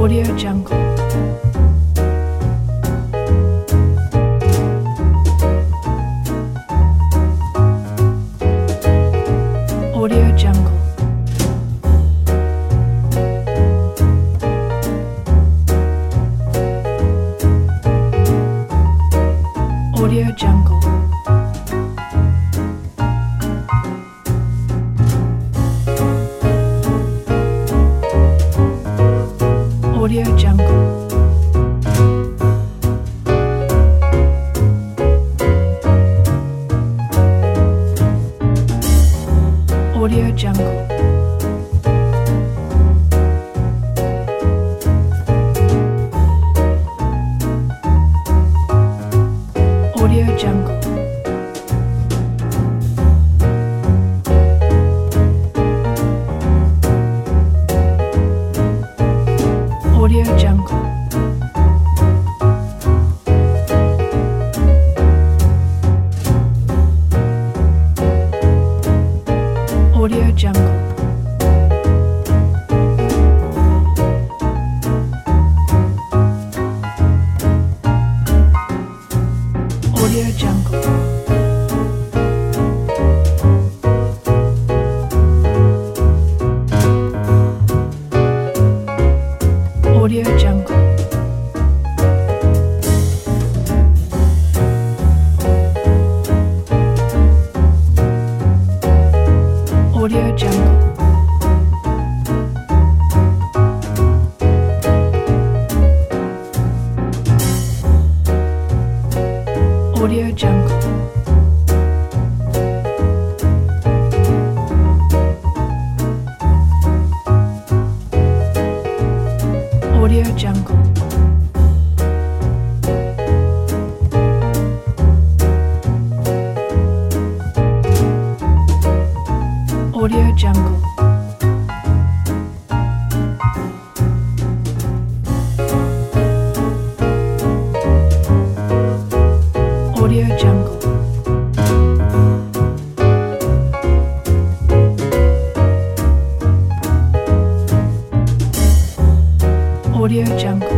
Audio Jungle. Audio Jungle. Audio Jungle. Audio Jungle. Audio Jungle. Audio Jungle. Audio Jungle. Audio Jungle. Audio Jungle. Audio Jungle. Audio Jungle. Audio Jungle. Audio Jungle. Audio Jungle. Audio Jungle. Audio Jungle.